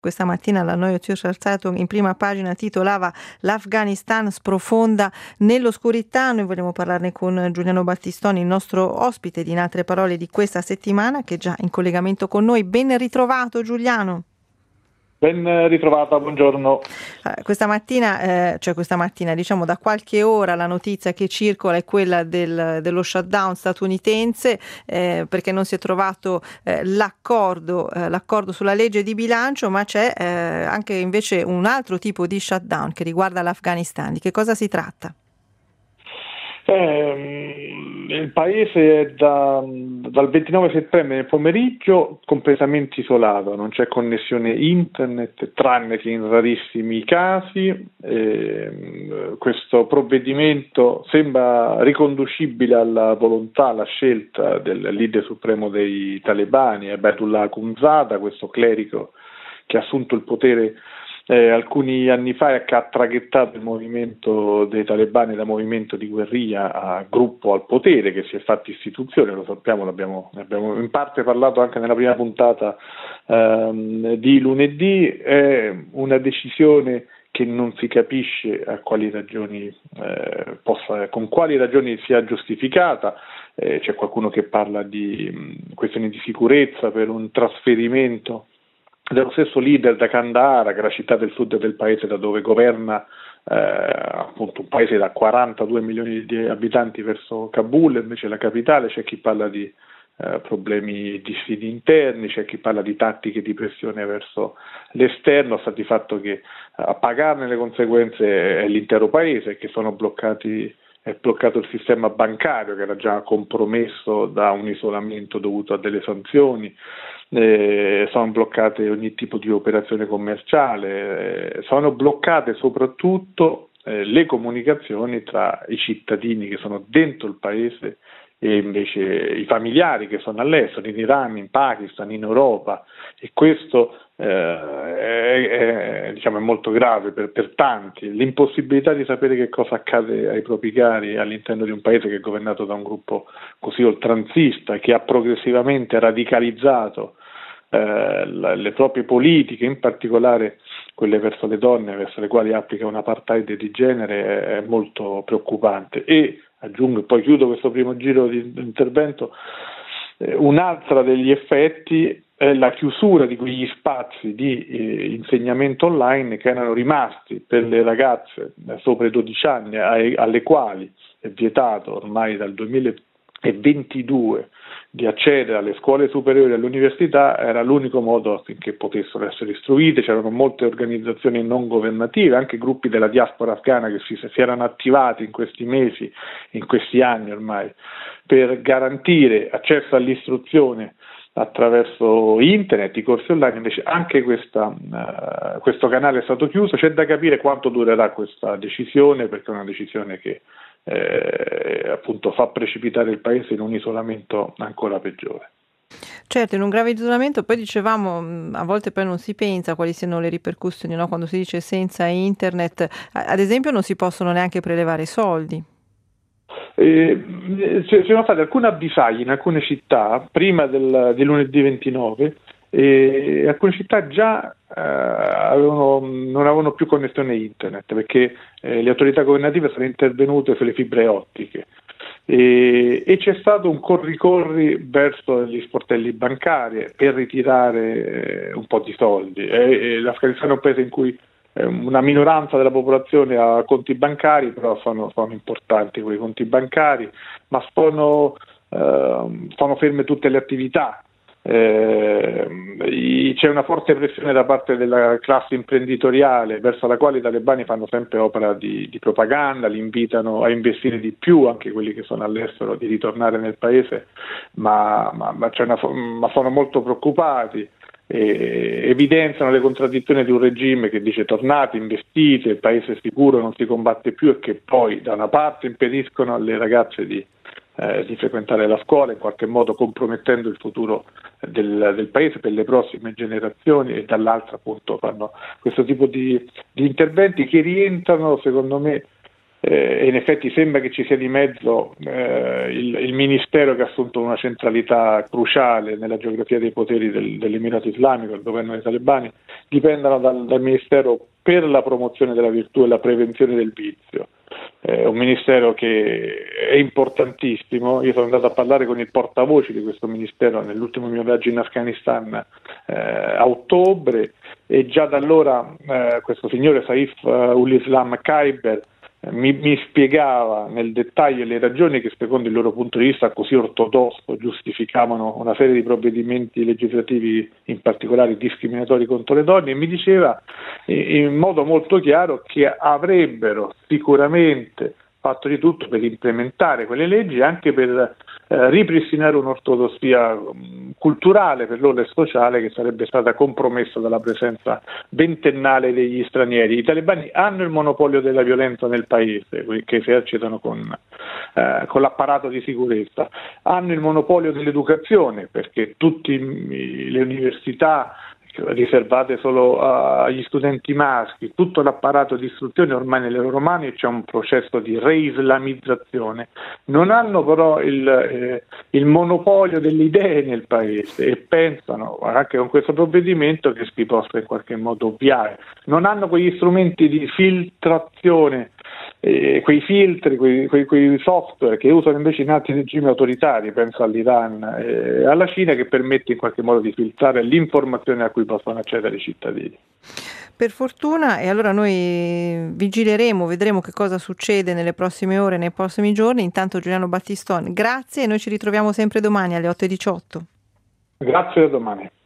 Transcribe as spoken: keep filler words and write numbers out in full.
Questa mattina la Neue Zürcher Zeitung in prima pagina titolava "L'Afghanistan sprofonda nell'oscurità". Noi vogliamo parlarne con Giuliano Battistoni, il nostro ospite di In Altre Parole di questa settimana, che è già in collegamento con noi. Ben ritrovato Giuliano. Ben ritrovata, buongiorno. Eh, questa mattina, eh, cioè questa mattina, diciamo da qualche ora la notizia che circola è quella del, dello shutdown statunitense, eh, perché non si è trovato eh, l'accordo, eh, l'accordo sulla legge di bilancio, ma c'è eh, anche invece un altro tipo di shutdown che riguarda l'Afghanistan. Di che cosa si tratta? Eh, il paese è da, dal ventinove settembre nel pomeriggio completamente isolato, non c'è connessione internet tranne che in rarissimi casi. Eh, questo provvedimento sembra riconducibile alla volontà, alla scelta del leader supremo dei talebani, Ayatollah Akhundzada, questo clerico che ha assunto il potere Eh, alcuni anni fa e che ha traghettato il movimento dei talebani da movimento di guerriglia a gruppo al potere, che si è fatto istituzione, lo sappiamo, l'abbiamo, ne abbiamo in parte parlato anche nella prima puntata ehm, di lunedì. È una decisione che non si capisce a quali ragioni eh, possa, con quali ragioni sia giustificata. Eh, c'è qualcuno che parla di mh, questioni di sicurezza per un trasferimento dello stesso leader da Kandahar, che è la città del sud del paese da dove governa eh, appunto un paese da quarantadue milioni di abitanti, verso Kabul, invece la capitale. C'è chi parla di eh, problemi di sfidi interni, c'è chi parla di tattiche di pressione verso l'esterno. Sta di fatto che a pagarne le conseguenze è l'intero paese, che sono bloccati è bloccato il sistema bancario, che era già compromesso da un isolamento dovuto a delle sanzioni. Eh, sono bloccate ogni tipo di operazione commerciale, eh, sono bloccate soprattutto eh, le comunicazioni tra i cittadini che sono dentro il paese e invece i familiari che sono all'estero, in Iran, in Pakistan, in Europa, e questo eh, è, è, diciamo, è molto grave per, per tanti. L'impossibilità di sapere che cosa accade ai propri cari all'interno di un paese che è governato da un gruppo così oltranzista, che ha progressivamente radicalizzato eh, la, le proprie politiche, in particolare quelle verso le donne, verso le quali applica un apartheid di genere, è, è molto preoccupante. E aggiungo, e poi chiudo questo primo giro di intervento, eh, un'altra degli effetti è la chiusura di quegli spazi di eh, insegnamento online che erano rimasti per le ragazze eh, sopra i dodici anni, ai, alle quali è vietato ormai dal duemilaventidue di accedere alle scuole superiori e all'università. Era l'unico modo affinché potessero essere istruite. C'erano molte organizzazioni non governative, anche gruppi della diaspora afghana che si, si erano attivati in questi mesi, in questi anni ormai, per garantire accesso all'istruzione attraverso internet, i corsi online. Invece anche questa, uh, questo canale è stato chiuso. C'è da capire quanto durerà questa decisione, perché è una decisione che eh, appunto fa precipitare il paese in un isolamento ancora peggiore. Certo, in un grave isolamento. Poi dicevamo, a volte poi non si pensa quali siano le ripercussioni, no? Quando si dice senza internet, ad esempio, non si possono neanche prelevare soldi. Eh, ci sono state alcune avvisaglie in alcune città prima del, di lunedì ventinove, e alcune città già eh, avevano, non avevano più connessione internet, perché eh, le autorità governative sono intervenute sulle fibre ottiche, e, e c'è stato un corri-corri verso gli sportelli bancari per ritirare eh, un po' di soldi. E, e l'Afghanistan è un paese in cui una minoranza della popolazione ha conti bancari, però sono, sono importanti quei conti bancari, ma sono, eh, sono ferme tutte le attività. Eh, c'è una forte pressione da parte della classe imprenditoriale, verso la quale i talebani fanno sempre opera di, di propaganda, li invitano a investire di più, anche quelli che sono all'estero, di ritornare nel paese, ma, ma, ma, c'è una, ma sono molto preoccupati. E evidenziano le contraddizioni di un regime che dice tornate, investite, il paese è sicuro, non si combatte più, e che poi da una parte impediscono alle ragazze di, eh, di frequentare la scuola, in qualche modo compromettendo il futuro del, del paese per le prossime generazioni, e dall'altra appunto fanno questo tipo di, di interventi che rientrano secondo me eh, e in effetti sembra che ci sia di mezzo eh, il, il ministero che ha assunto una centralità cruciale nella geografia dei poteri del, dell'Emirato Islamico, il governo dei talebani, dipendano dal, dal ministero per la promozione della virtù e la prevenzione del vizio. È un ministero che è importantissimo. Io sono andato a parlare con il portavoce di questo ministero nell'ultimo mio viaggio in Afghanistan eh, a ottobre, e già da allora eh, questo signore Saif uh, ul-Islam Khyber eh, mi, mi spiegava nel dettaglio le ragioni che secondo il loro punto di vista così ortodosso giustificavano una serie di provvedimenti legislativi, in particolare discriminatori contro le donne, e mi diceva in modo molto chiaro che avrebbero sicuramente fatto di tutto per implementare quelle leggi, anche per eh, ripristinare un'ortodossia um, culturale per loro e sociale che sarebbe stata compromessa dalla presenza ventennale degli stranieri. I talebani hanno il monopolio della violenza nel paese, che esercitano con, eh, con l'apparato di sicurezza, hanno il monopolio dell'educazione, perché tutte le università riservate solo agli studenti maschi, tutto l'apparato di istruzione ormai nelle loro mani, e c'è un processo di reislamizzazione. Non hanno però il, eh, il monopolio delle idee nel paese, e pensano anche con questo provvedimento che si possa in qualche modo ovviare. Non hanno quegli strumenti di filtrazione, eh, quei filtri, quei, quei, quei software che usano invece in altri regimi autoritari, penso all'Iran e alla Cina, che permette in qualche modo di filtrare l'informazione a cui possono accedere i cittadini. Per fortuna, e allora noi vigileremo, vedremo che cosa succede nelle prossime ore, nei prossimi giorni. Intanto Giuliano Battistoni, grazie, e noi ci ritroviamo sempre domani alle otto e diciotto. Grazie, a domani.